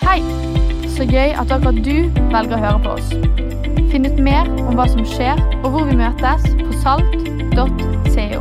Hei! Så gøy at akkurat du velger å høre på oss. Finn ut mer om hva som skjer og hvor vi møtes på salt.co.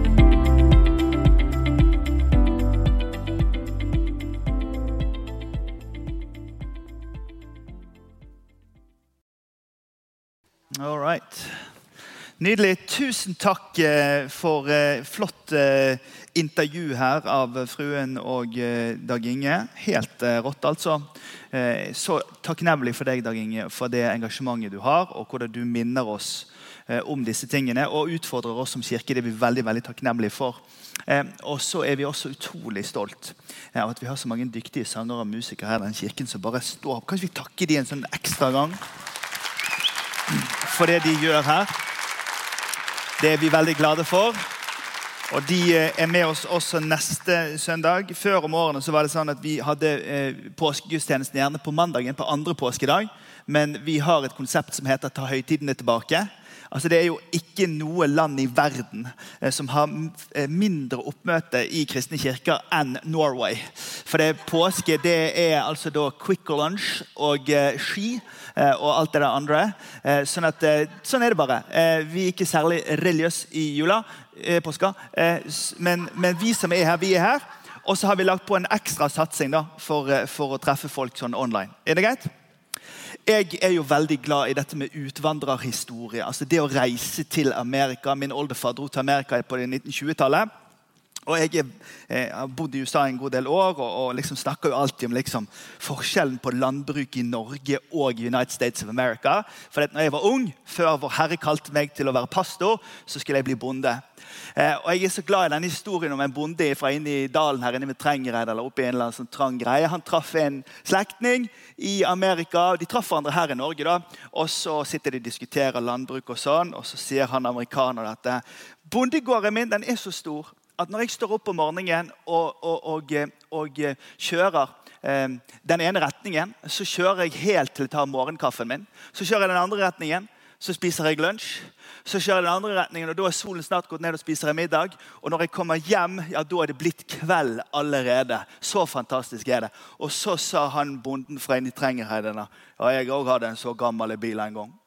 All right. Nydelig. Tusen takk for flott intervju her av fruen og Dag Inge. Helt rått altså. Så takknemlig for deg, Dag Inge, for det engasjementet du har, og hvordan du minner oss om disse tingene, og utfordrer oss som kirke. Det er vi veldig, veldig takknemlige for. Og så er vi også utrolig stolt av at vi har så mange dyktige sangere og musikere her i den kirken som bare står opp. Kanskje vi takker de en sånn ekstra gang for det de gjør her. Det er vi veldig glade for. Og de er med oss også neste søndag. Før om årene så var det sånn at vi hadde påskegudstjenesten gjerne på mandagen, på andre påskedag. Men vi har et konsept som heter «Ta høytidene tilbake». Altså det er jo ikke noe land i verden som har mindre oppmøte i kristne kirker enn Norway. For det påske, det er altså da Quicker Lunch og ski og alt det der andre. Sånn er det bare. Vi er ikke særlig religiøse i jula, påska, men vi som er her, vi er her. Og så har vi lagt på en ekstra satsing da, for å treffe folk sånn online. Er det greit? Jeg er jo veldig glad i dette med utvandrerhistorie. Altså det å reise til Amerika. Min oldefar dro til Amerika på 1920-tallet. Og jeg har bodd i USA en god del år, og liksom snakker jo alltid om liksom forskjellen på landbruk i Norge og United States of America. For når jeg var ung, før vår Herre kalte meg til å være pastor, så skulle jeg bli bonde. Og jeg er så glad i denne historien om en bonde fra inne i dalen her inne ved Trengereid, eller oppe i en eller annen sånn trang greie. Han traff en slektning i Amerika, de traff hverandre her i Norge da, og så sitter de og diskuterer landbruk og sånn, og så sier han amerikaner dette: bondegården min, den er så stor, at når jeg står opp om morgenen og kjører den ene retningen, så kjører jeg helt til å ta morgenkaffen min. Så kjører jeg den andre retningen, så spiser jeg lunsj. Så kjører jeg den andre retningen, og da er solen snart gått ned og spiser jeg middag. Og når jeg kommer hjem, ja, da er det blitt kveld allerede. Så fantastisk er det. Og så sa han bonden fra inn i Trengerheidene, ja, jeg også hadde en så gammel bil en gang.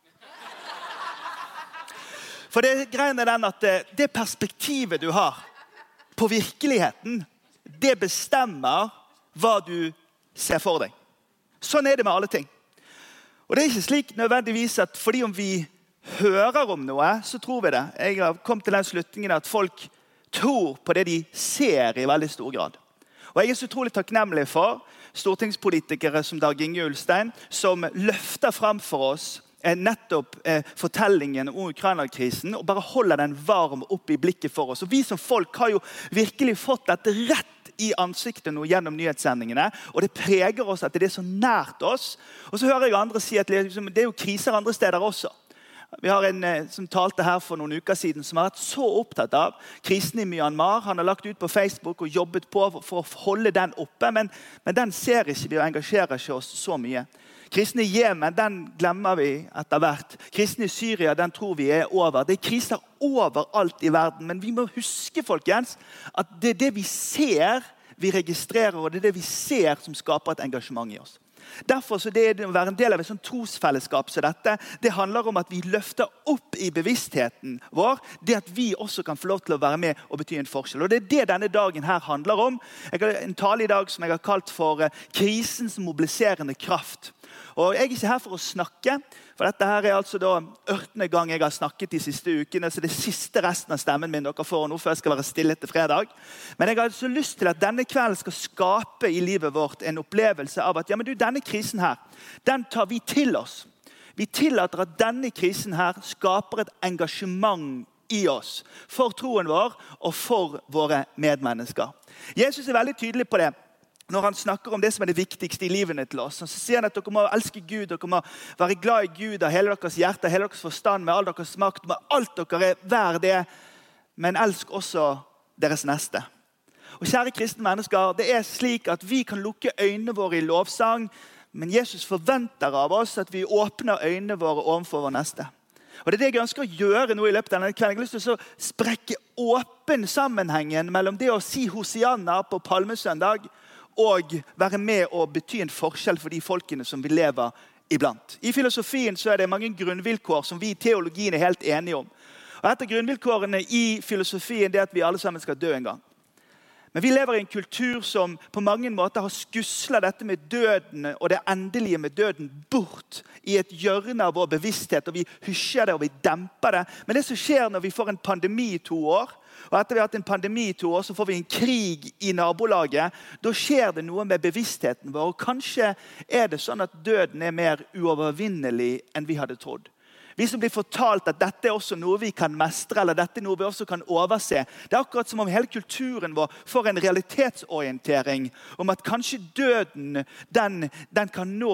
For det greien er den at det perspektivet du har på virkeligheten, det bestemmer hva du ser for deg. Sånn er det med alle ting. Og det er ikke slik nødvendigvis at fordi om vi hører om noe, så tror vi det. Jeg har kommet til den slutningen at folk tror på det de ser i veldig stor grad. Og jeg er så utrolig takknemlig for stortingspolitikere som Dag Inge Ulstein, som løfter frem for oss nettopp fortellingen om Ukraina-krisen og bare holder den varm opp i blikket for oss. Og vi som folk har jo virkelig fått dette rett i ansiktet nå gjennom nyhetssendingene, og det preger oss at det er så nært oss. Og så hører jeg andre si at det er jo kriser andre steder også. Vi har en som talte her for noen uker siden, som har vært så opptatt av krisen i Myanmar. Han har lagt ut på Facebook og jobbet på for å holde den oppe, men den ser ikke vi og engasjerer ikke oss så mye. Krisen i Yemen, den glemmer vi etter hvert. Krisen i Syria, den tror vi er over. Det er kriser overalt i verden, men vi må huske, folkens, at det er det vi ser, vi registrerer, og det er det vi ser som skaper et engasjement i oss. Derfor så det å være en del av et sånt trosfellesskap så dette, det handler om at vi løfter opp i bevisstheten vår, det at vi også kan få lov til å være med og bety en forskjell. Og det er det denne dagen her handler om. Jeg har en tale i dag som jeg har kalt for krisens mobiliserende kraft. Og jeg er ikke her for å snakke, for dette her er altså da 8. gang jeg har snakket de siste ukene, så det er siste resten av stemmen min dere får nå, før jeg skal være stille til fredag. Men jeg har så lyst til at denne kvelden skal skape i livet vårt en opplevelse av at ja, men du, denne krisen her, den tar vi til oss. Vi tillater at denne krisen her skaper et engasjement i oss, for troen vår og for våre medmennesker. Jesus er veldig tydelig på det. Når han snakker om det som er det viktigste i livene til oss, så sier han at dere må elske Gud, dere må være glad i Gud av hele deres hjerte, hele deres forstand, med all deres makt, med alt dere er hver det, men elsk også deres neste. Og kjære kristne mennesker, det er slik at vi kan lukke øynene våre i lovsang, men Jesus forventer av oss at vi åpner øynene våre overfor vår neste. Og det er det jeg ønsker å gjøre nå i løpet av denne kvelden. Jeg har lyst til å sprekke åpen sammenhengen mellom det å si Hosianna på Palmesøndag og være med og bety en forskjell for de folkene som vi lever iblant. I filosofien så det mange grunnvilkår som vi i teologien helt enige om. Og et av grunnvilkårene i filosofien er at vi alle sammen skal dø en gang. Men vi lever i en kultur som på mange måter har skuslet dette med døden og det endelige med døden bort i et hjørne av vår bevissthet, og vi husjer det og vi demper det. Men det som skjer når vi får en pandemi i 2 år, og etter vi har hatt en pandemi i 2 år, så får vi en krig i nabolaget, da skjer det noe med bevisstheten vår, og kanskje det sånn at døden mer uovervinnelig enn vi hadde trodd. Vi som blir fortalt at dette også noe vi kan mestre, eller dette noe vi også kan overse. Det akkurat som om hele kulturen vår får en realitetsorientering om at kanskje døden, den kan nå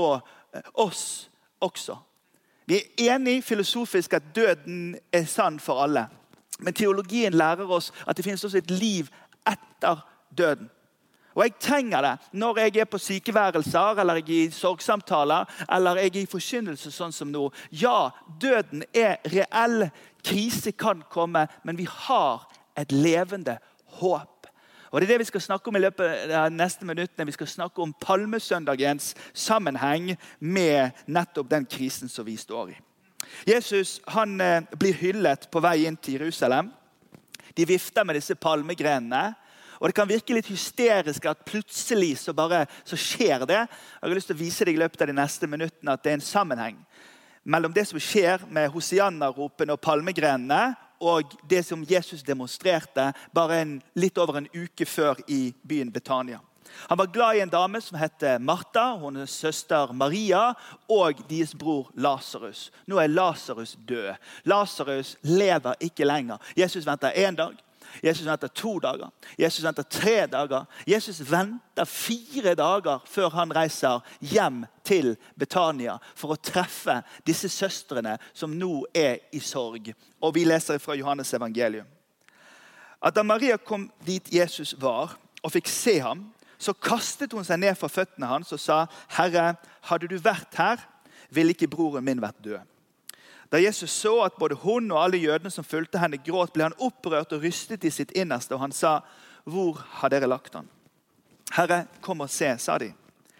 oss også. Vi enige filosofisk at døden sann for alle. Men teologien lærer oss at det finnes også et liv etter døden. Og jeg trenger det når jeg på sykeværelser, eller jeg i sorgsamtaler, eller jeg i forkynnelse sånn som nå. Ja, døden reell, krise kan komme, men vi har et levende håp. Og det det vi skal snakke om i løpet av de neste minuttene. Vi skal snakke om palmesøndagens sammenheng med nettopp den krisen som vi står i. Jesus han blir hyllet på vei inn til Jerusalem. De vifter med disse palmegrenene. Og det kan virke litt hysterisk at plutselig så skjer det. Jeg har lyst til å vise deg i løpet av de neste minuttene at det en sammenheng mellom det som skjer med Hosianna-ropen og palmegrenene og det som Jesus demonstrerte bare litt over en uke før i byen Betania. Han var glad i en dame som hette Martha, hennes søster Maria og deres bror Lazarus. Nå Lazarus død. Lazarus lever ikke lenger. Jesus venter 1 dag. Jesus venter 2 dager. Jesus venter 3 dager. Jesus venter 4 dager før han reiser hjem til Betania for å treffe disse søstrene som nå i sorg. Og vi leser fra Johannes evangelium. At da Maria kom dit Jesus var og fikk se ham, så kastet hun seg ned for føttene hans og sa, «Herre, hadde du vært her, ville ikke broren min vært død.» Da Jesus så at både hun og alle jødene som fulgte henne gråt, ble han opprørt og rystet i sitt innerste, og han sa, «Hvor har dere lagt han?» «Herre, kom og se», sa de.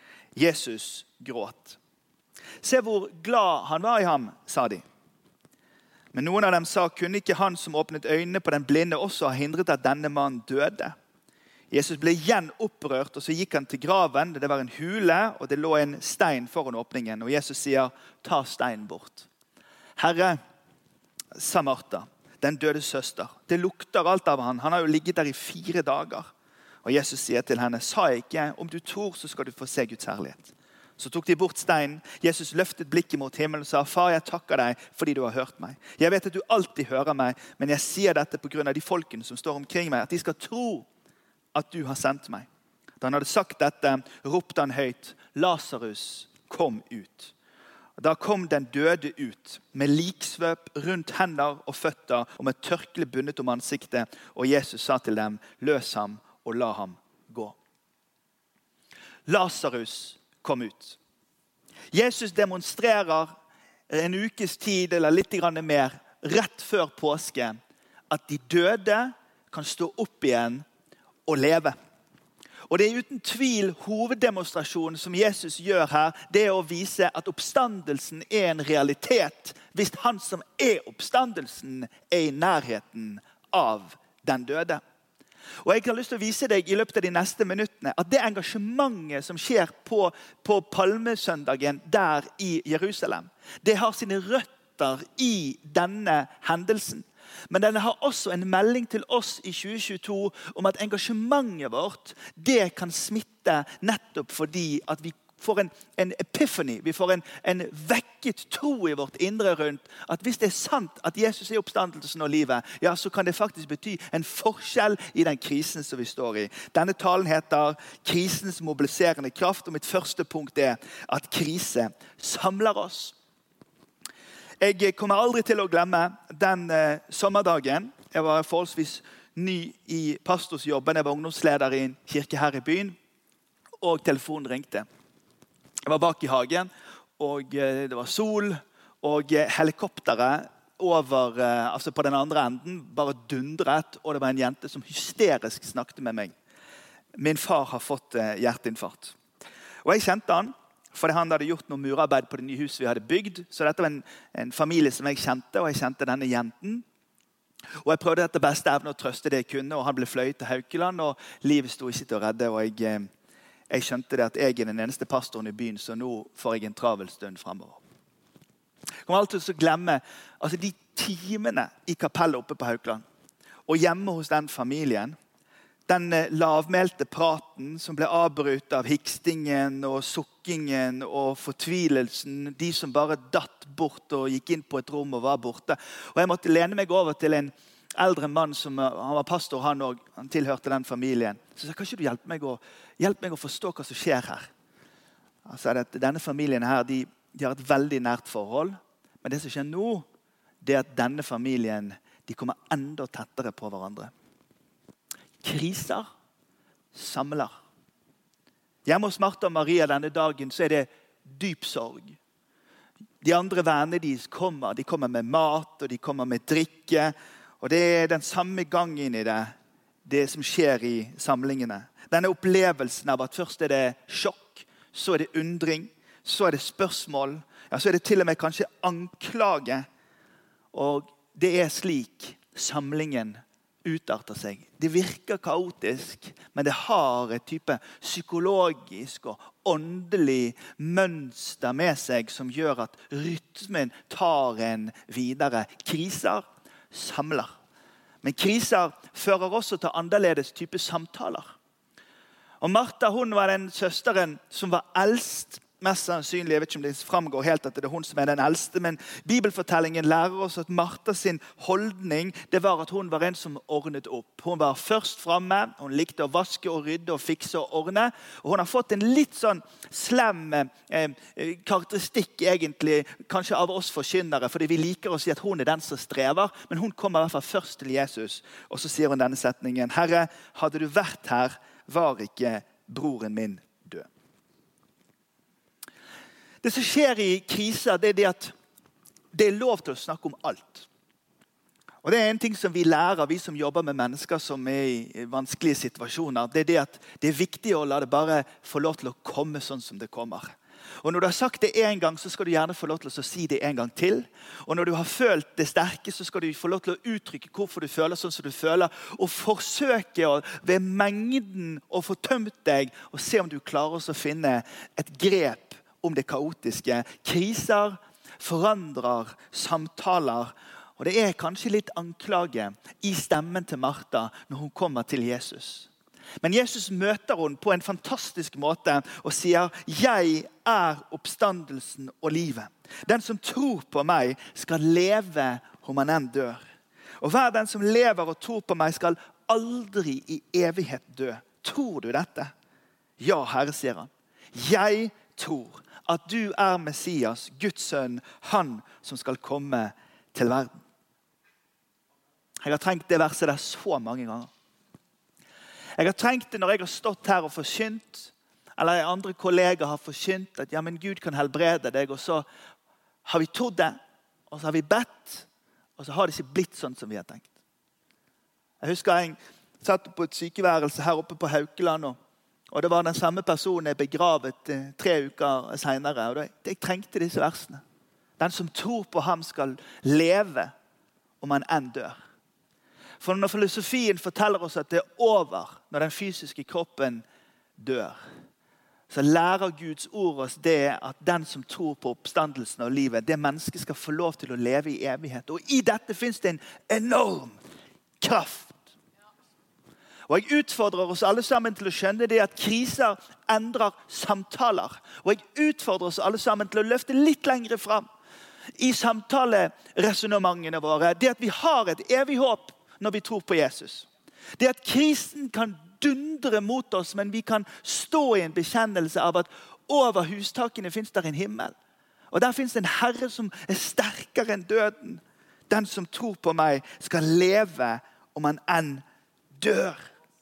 Jesus gråt. «Se hvor glad han var i ham», sa de. Men noen av dem sa, «Kunne ikke han som åpnet øynene på den blinde også ha hindret at denne mannen døde?» Jesus ble igjen opprørt, og så gikk han til graven. Det var en hule, og det lå en stein foran åpningen. Og Jesus sier, «Ta steinen bort.» «Herre», sa Martha, den døde søster, «det lukter alt av han. Han har jo ligget der i 4 dager.» Og Jesus sier til henne, «Sa jeg ikke, om du tror så skal du få se Guds herlighet.» Så tok de bort steinen. Jesus løftet blikket mot himmelen og sa, «Far, jeg takker deg fordi du har hørt meg. Jeg vet at du alltid hører meg, men jeg sier dette på grunn av de folkene som står omkring meg, at de skal tro at du har sendt meg.» Da han hadde sagt dette, ropte han høyt, «Lazarus, kom ut.» Da kom den døde ut, med liksvøp rundt hender og føtter, og med tørkle bundet om ansiktet, og Jesus sa til dem, «Løs ham og la ham gå.» Lazarus kom ut. Jesus demonstrerer en ukes tid, eller litt mer, rett før påske, at de døde kan stå opp igjen og leve. Og det uten tvil hoveddemonstrasjonen som Jesus gjør her, det å vise at oppstandelsen en realitet, hvis han som oppstandelsen i nærheten av den døde. Og jeg har lyst til å vise deg i løpet av de neste minuttene at det engasjementet som skjer på palmesøndagen der i Jerusalem, det har sine røtter i denne hendelsen. Men den har også en melding til oss i 2022 om at engasjementet vårt, det kan smitte nettopp fordi at vi får en epiphany, vi får en vekket tro i vårt indre rundt, at hvis det sant at Jesus oppstandelsen og livet, ja, så kan det faktisk bety en forskjell i den krisen som vi står i. Denne talen heter «Krisens mobiliserende kraft», og mitt første punkt at krise samler oss. Jeg kommer aldri til å glemme den sommerdagen. Jeg var forholdsvis ny i pastorsjobben. Jeg var ungdomsleder i en kirke her i byen, og telefonen ringte. Jeg var bak i hagen, og det var sol, og helikopteret over, på den andre enden bare dundret, og det var en jente som hysterisk snakket med meg. min far har fått hjerteinfarkt. Og jeg kjente han, fordi han hadde gjort noe murarbeid på det nye huset vi hadde bygd. Så dette var en familie som jeg kjente, og jeg kjente denne jenten. Og jeg prøvde etter beste evne å trøste det jeg kunne, og han ble fløyet til Haukeland, og livet sto ikke til å redde, og jeg skjønte det at jeg den eneste pastoren i byen, så nå får jeg en travel stund fremover. Jeg kommer alltid til å glemme de timene i kapellet oppe på Haukeland, og hjemme hos den familien, den lavmælte praten som ble avbrutt av hikstingen og sukkingen og fortvilelsen, de som bare datt bort og gikk inn på et rom og var borte. Og jeg måtte lene meg over til en eldre mann som han var pastor, han tilhørte den familien. Så sa, kan ikke du hjelpe meg å forstå hva som skjer her? Altså, denne familien her, de har et veldig nært forhold, men det som skjer nå, det at denne familien, de kommer enda tettere på hverandre. Kriser samler. Hjemme hos Martha og Maria denne dagen så det dyp sorg. De andre vennene de kommer med mat og de kommer med drikke. Og det den samme gangen i det som skjer i samlingene. Denne opplevelsen av at først det sjokk, så det undring, så det spørsmål, ja, så det til og med kanskje anklage. Og det slik samlingen utarter seg. Det virker kaotisk, men det har et type psykologisk og åndelig mønster med seg som gjør at rytmen tar en videre. Kriser samler. Men kriser fører også til annerledes type samtaler. Og Martha, hun var den søsteren som var eldst, mest sannsynlig, jeg vet ikke om det fremgår helt at det hun som den eldste, men bibelfortellingen lærer oss at Martha sin holdning, det var at hun var en som ordnet opp. Hun var først fremme, hun likte å vaske og rydde og fikse og ordne, og hun har fått en litt sånn slem karakteristikk egentlig, kanskje av oss forkynnere, fordi vi liker å si at hun den som strever, men hun kommer i hvert fall først til Jesus, og så sier hun denne setningen, Herre, hadde du vært her, var ikke broren min død. Det som skjer i kriser, det det at det lov til å snakke om alt. Og det en ting som vi lærer, vi som jobber med mennesker som i vanskelige situasjoner, det det at det viktig å la det bare få lov til å komme sånn som det kommer. Og når du har sagt det en gang, så skal du gjerne få lov til å si det en gang til. Og når du har følt det sterke, så skal du få lov til å uttrykke hvorfor du føler sånn som du føler, og forsøke å ved mengden å få tømt deg, og se om du klarer å finne et grep om det kaotiske. Kriser forandrer samtaler, og det kanskje litt anklage i stemmen til Martha når hun kommer til Jesus. Men Jesus møter hun på en fantastisk måte og sier, jeg oppstandelsen og livet. Den som tror på meg skal leve om han enn dør. Og hver den som lever og tror på meg skal aldri i evighet dø. Tror du dette? Ja, Herre, sier han. Jeg tror at du Messias, Guds sønn, han som skal komme til verden. Jeg har trengt det verset der så mange ganger. Jeg har trengt det når jeg har stått her og forkynt, eller andre kolleger har forkynt at ja, men Gud kan helbrede deg, og så har vi trodd det, og så har vi bedt, og så har det ikke blitt sånn som vi har tenkt. Jeg husker jeg satt på et sykeværelse her oppe på Haukeland, og det var den samme personen begravet 3 uker senere, og jeg trengte disse versene. Den som tror på ham skal leve om han enn dør. For når filosofien forteller oss at det over når den fysiske kroppen dør, så lærer Guds ord oss det at den som tror på oppstandelsen av livet, det mennesket skal få lov til å leve i evighet. Og i dette finnes det en enorm kraft. Og jeg utfordrer oss alle sammen til å skjønne det at kriser endrer samtaler. Og jeg utfordrer oss alle sammen til å løfte litt lengre fram i samtaleresonementene våre. Det at vi har et evig håp når vi tror på Jesus. Det at krisen kan dundre mot oss, men vi kan stå i en bekjennelse av at over hustakene finnes der en himmel. Og der finnes en Herre som sterkere enn døden. Den som tror på meg skal leve om han enn dør.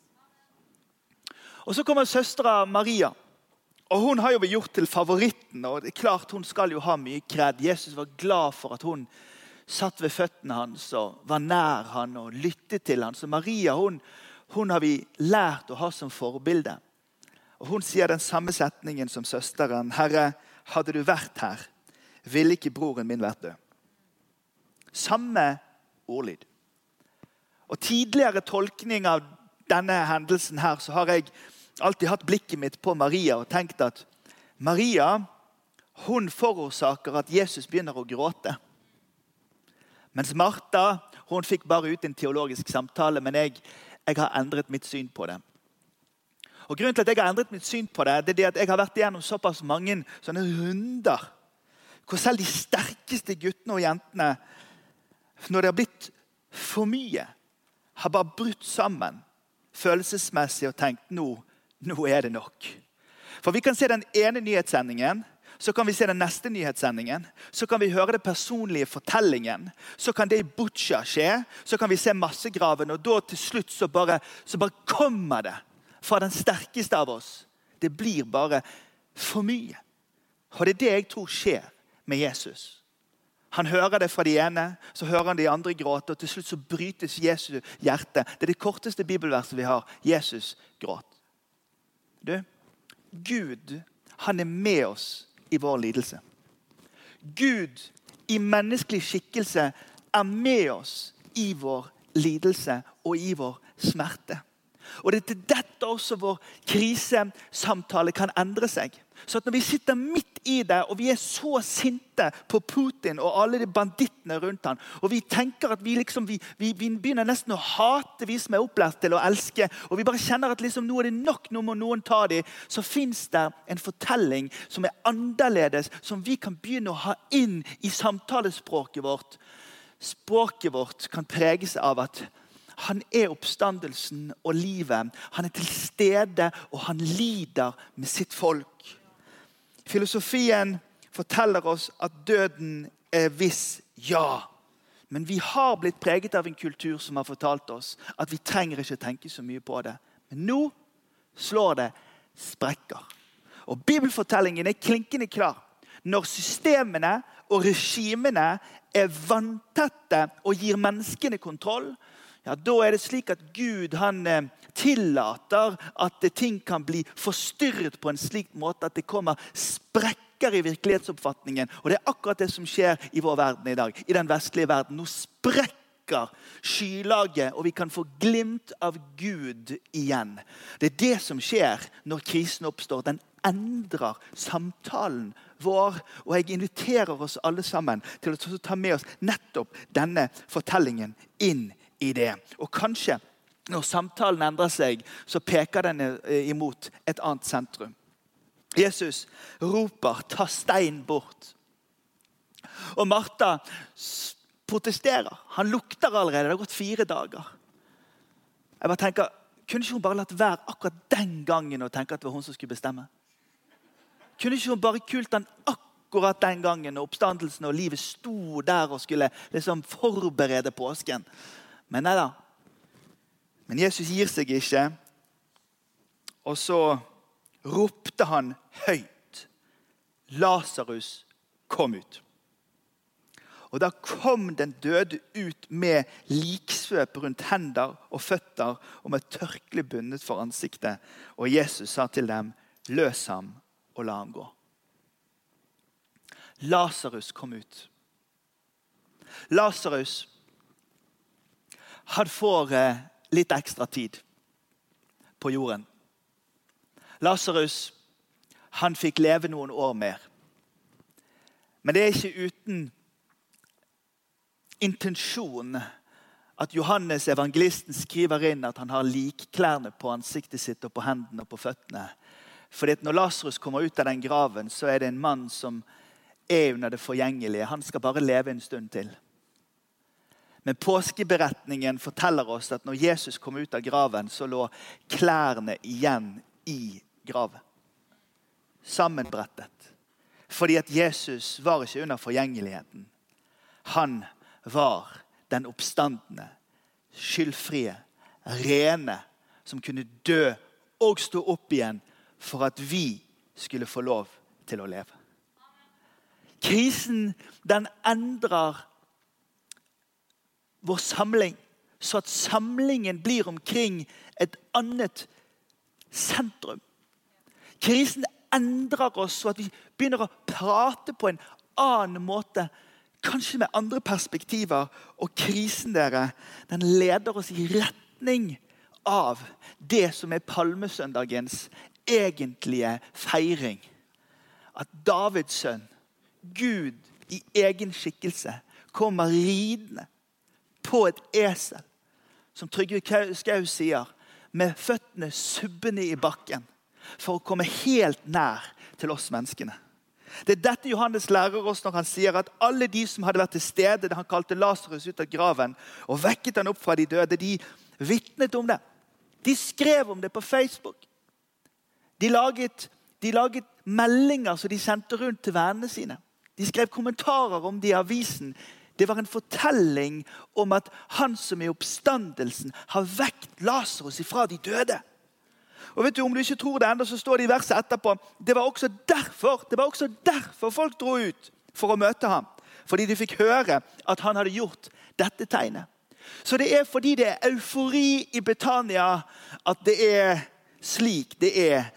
Og så kommer søstera Maria. Og hun har jo vært gjort til favoritten, og det klart hun skal jo ha mye kred. Jesus var glad for at hun satt ved føttene hans og var nær han og lyttet til han. Så Maria, hun har vi lært å ha som forbilde. Og hun sier den samme setningen som søsteren. Herre, hadde du vært her, ville ikke broren min vært død. Samme ordlyd. Og tidligere tolkning av denne hendelsen her, så har jeg alltid hatt blikket mitt på Maria og tenkt at Maria, hun forårsaker at Jesus begynner å gråte. Mens Martha, hun fikk bare ut en teologisk samtale, men jeg har endret mitt syn på det. Og grunnen til at jeg har endret mitt syn på det, det er det at jeg har vært igjennom såpass mange sånne runder, hvor selv de sterkeste guttene og jentene, når det har blitt for mye, har bare brutt sammen, følelsesmessig og tenkt, nå er det nok. For vi kan se den ene nyhetssendingen, så kan vi se den neste nyhetssendingen, så kan vi høre det personlige fortellingen, så kan det i Butsja skje, så kan vi se massegraven, og da til slutt så bare kommer det fra den sterkeste av oss. Det blir bare for mye. Og det er det jeg tror skjer med Jesus. Han hører det fra de ene, så hører han de andre gråte, og til slutt så brytes Jesu hjerte. Det er det korteste bibelverset vi har. Jesus gråt. Gud, han er med oss i vår lidelse. Gud i menneskelig skikkelse er med oss i vår lidelse og i vår smerte. Og det er til dette også vår krisesamtale kan endre seg. Så at når vi sitter midt i det, og vi er så sinte på Putin og alle de bandittene rundt han, og vi tenker at vi begynner nesten å hate vi som er opplært til å elske, og vi bare kjenner at nå er det nok, nå må noen ta dem, så finnes det en fortelling som er annerledes, som vi kan begynne å ha inn i samtalespråket vårt. Språket vårt kan preges av at han er oppstandelsen og livet. Han er til stede, og han lider med sitt folk. Filosofien forteller oss at døden er viss, ja. Men vi har blitt preget av en kultur som har fortalt oss at vi trenger ikke tenke så mye på det. Men nå slår det sprekker. Og bibelfortellingen er klinkende klar. Når systemene og regimene er vanntette og gir menneskene kontroll, ja, da er det slik at Gud han tillater at ting kan bli forstyrret på en slik måte at det kommer sprekker i virkelighetsoppfatningen. Og det er akkurat det som skjer i vår verden i dag, i den vestlige verden. Nå sprekker skylaget, og vi kan få glimt av Gud igjen. Det er det som skjer når krisen oppstår. Den endrer samtalen vår, og jeg inviterer oss alle sammen til å ta med oss nettopp denne fortellingen inn i det. Og kanskje når samtalen endrer seg, så peker den imot et annet sentrum. Jesus roper, ta stein bort. Og Martha protesterer. Han lukter allerede, det har gått 4 dager. Jeg bare tenker, kunne ikke hun bare latt være akkurat den gangen og tenke at det var hun som skulle bestemme? Kunne ikke hun bare kult den akkurat den gangen når oppstandelsen og livet sto der og skulle forberede påsken? Men nei da. Men Jesus gir seg ikke. Og så ropte han høyt. Lazarus kom ut. Og da kom den døde ut med liksvøp rundt hender og føtter og med tørkle bundet for ansiktet. Og Jesus sa til dem, løs ham og la ham gå. Lazarus kom ut. Lazarus, han får litt ekstra tid på jorden. Lazarus, han fikk leve noen år mer. Men det er ikke uten intensjon at Johannes evangelisten skriver inn at han har likklærne på ansiktet sitt og på hendene og på føttene. Fordi når Lazarus kommer ut av den graven, så er det en mann som er under det forgjengelige. Han skal bare leve en stund til. Men påskeberetningen forteller oss at når Jesus kom ut av graven, så lå klærne igjen i graven. Sammenbrettet. Fordi at Jesus var ikke under forgjengeligheten. Han var den oppstandende, skyldfrie, rene, som kunne dø og stå opp igjen for at vi skulle få lov til å leve. Krisen, den endrer vår samling så at samlingen blir omkring et annet sentrum. Krisen endrer oss så at vi begynner å prate på en annen måte, kanskje med andre perspektiver. Og krisen den leder oss i retning av det som palmesøndagens egentlige feiring. At Davids sønn, Gud i egen skikkelse, kommer ridende på et esel, som Trygve Skau sier, med føttene subbende i bakken, for å komme helt nær til oss menneskene. Det dette Johannes lærer oss når han sier at alle de som hadde vært til stede da han kalte Lazarus ut av graven og vekket han opp fra de døde, de vittnet om det. De skrev om det på Facebook. De laget meldinger som de sendte rundt til vennene sine. De skrev kommentarer om det i avisen. Det var en fortelling om at han som i oppstandelsen har vekt Lazarus ifra de døde. Og vet du, om du ikke tror det enda, så står det i verset etterpå, det var også derfor folk dro ut for å møte ham. Fordi de fikk høre at han hadde gjort dette tegnet. Så det fordi det eufori i Betania at det slik det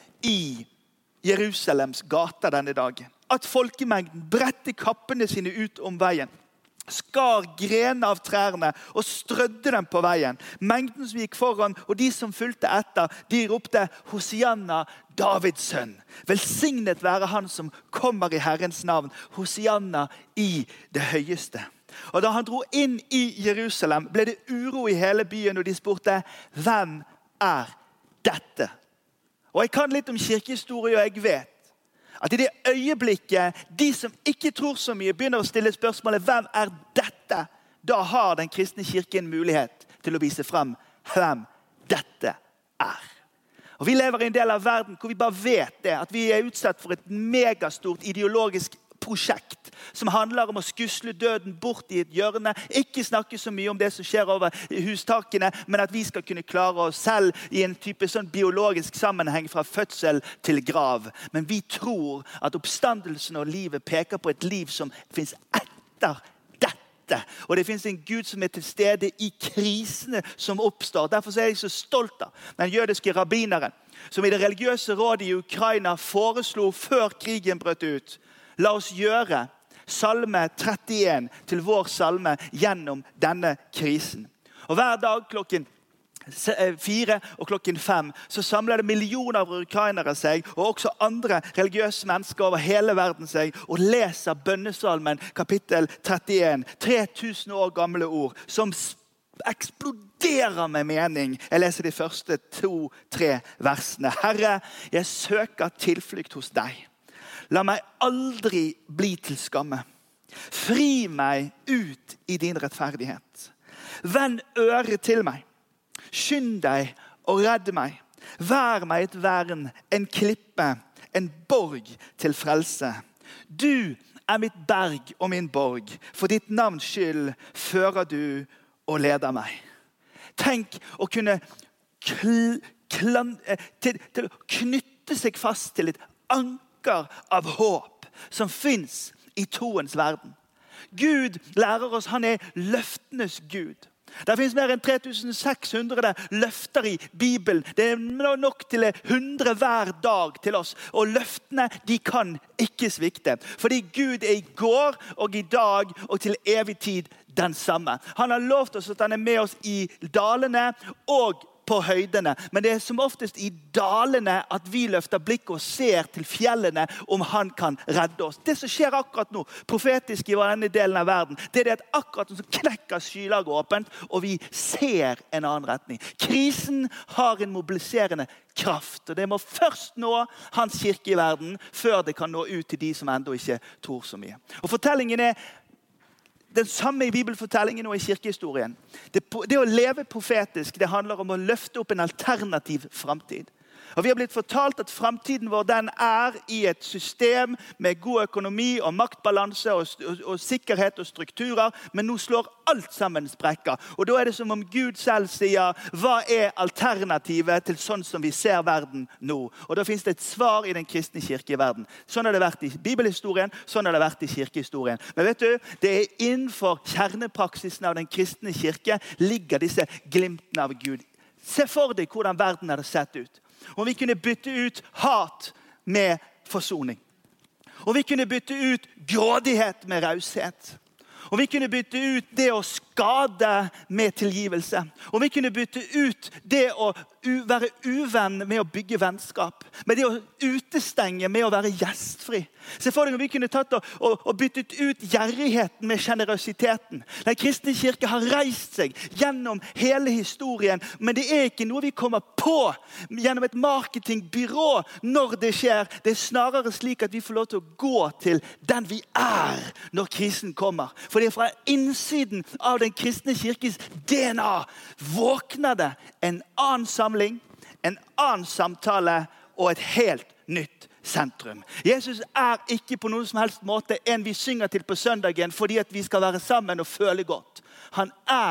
i Jerusalems gater denne dagen. At folkemengden bredte kappene sine ut om veien, skar grenene av trærne og strødde dem på veien. Mengden som gikk foran og de som fulgte etter, de ropte Hosianna, Davids sønn. Velsignet være han som kommer i Herrens navn. Hosianna i det høyeste. Og da han dro inn i Jerusalem, ble det uro i hele byen, og de spurte, hvem dette? Og jeg kan litt om kirkehistorie, og jeg vet at i det øyeblikket de som ikke tror så mye begynner å stille spørsmålet, hvem dette? Da har den kristne kirken mulighet til å vise frem hvem dette Og vi lever i en del av verden hvor vi bare vet det, at vi utsatt for et megastort ideologisk prosjekt som handler om å skusle døden bort i et hjørne, ikke snakke så mye om det som skjer over hustakene, men at vi skal kunne klare oss selv i en type sånn biologisk sammenheng fra fødsel til grav. Men vi tror at oppstandelsen og livet peker på et liv som finnes etter dette. Og det finnes en Gud som til stede i krisene som oppstår. Derfor er jeg så stolt av den jødiske rabbineren, som i det religiøse rådet i Ukraina foreslo før krigen brøt ut. La oss gjøre salme 31 til vår salme gjennom denne krisen. Og hver dag klokken 4 og klokken 5 så samler det millioner av ukrainere seg, og også andre religiøse mennesker over hele verden seg, og leser bønnesalmen kapittel 31, 3000 år gamle ord, som eksploderer med mening. Jeg leser de første 2-3 versene. Herre, jeg søker tilflukt hos deg. La meg aldri bli til skamme. Fri meg ut i din rettferdighet. Vend øret til meg. Skynd deg og redd meg. Vær meg et vern, en klippe, en borg til frelse. Du mitt berg og min borg. For ditt navns skyld fører du og leder meg. Tenk å kunne til å knytte seg fast til et anker av håp som finnes i troens verden. Gud lærer oss, han løftenes Gud. Det finnes mer enn 3600 løfter i Bibelen. Det nok til 100 hver dag til oss. Og løftene, de kan ikke svikte. Fordi Gud i går og i dag og til evig tid den samme. Han har lovt oss at han med oss i dalene og på høydene, men det som oftest i dalene at vi løfter blikk og ser til fjellene om han kan redde oss. Det som skjer akkurat nå, profetisk i denne delen av verden, det at akkurat nå så knekker skylaget åpent, og vi ser en annen retning. Krisen har en mobiliserende kraft, og det må først nå hans kirke i verden, før det kan nå ut til de som enda ikke tror så mye. Og fortellingen den samme i bibelfortellingen og i kirkehistorien. Det å leve profetisk, det handler om å løfte opp en alternativ fremtid. Og vi har blitt fortalt at fremtiden vår den i et system med god økonomi og maktbalanse og sikkerhet og strukturer, men nå slår alt sammen sprekker. Og da det som om Gud selv sier, hva alternativet til sånn som vi ser verden nå? Og da finnes det et svar i den kristne kirke i verden. Sånn har det vært i bibelhistorien, sånn har det vært i kirkehistorien. Men vet du, det innenfor kjernepraksisen av den kristne kirke ligger disse glimtene av Gud. Se for deg hvordan verden hadde sett ut. Om vi kunne bytte ut hat med forsoning. Og vi kunne bytte ut grådighet med raushet. Og vi kunne bytte ut det å skade med tilgivelse. Og vi kunne bytte ut det å være uvenn med å bygge vennskap. Med det å utestenge med å være gjestfri. Se for deg om vi kunne tatt og byttet ut gjerrigheten med generøsiteten. Den kristne kirke har reist seg gjennom hele historien, men det ikke noe vi kommer på gjennom et marketingbyrå når det skjer. Det snarere slik at vi får lov til å gå til den vi når krisen kommer. For det fra innsiden av den kristne kirkes DNA våkner det en annen samling, en annen samtale og et helt nytt sentrum. Jesus ikke på noen som helst måte en vi synger til på søndagen fordi at vi skal være sammen og føle godt. Han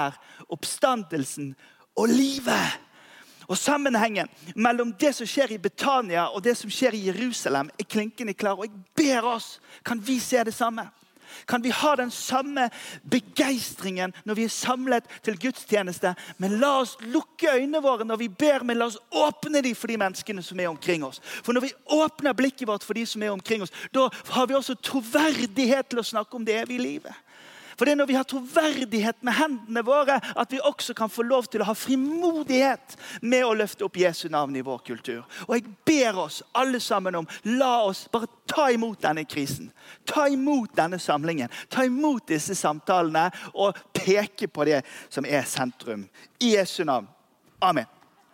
oppstandelsen og livet. Og sammenhengen mellom det som skjer i Betania og det som skjer i Jerusalem klinkende klar. Og jeg ber oss, kan vi se det samme? Kan vi ha den samme begeistringen når vi samlet til gudstjeneste? Men la oss lukke øynene våre når vi ber, men la oss åpne dem for de menneskene som omkring oss. For når vi åpner blikket vårt for de som omkring oss, da har vi også troverdighet til å snakke om det evige livet. For det når vi har troverdighet med hendene våre, at vi også kan få lov til å ha frimodighet med å løfte opp Jesu navn i vår kultur. Og jeg ber oss alle sammen om, la oss bare ta imot denne krisen. Ta imot denne samlingen. Ta imot disse samtalene og peke på det som sentrum. I Jesu navn. Amen.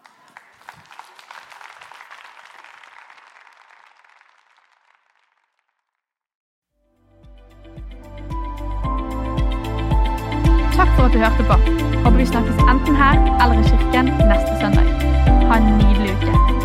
Takk for at du hørte på. Håper vi snakkes enten her eller i kirken neste søndag. Ha en nydelig uke.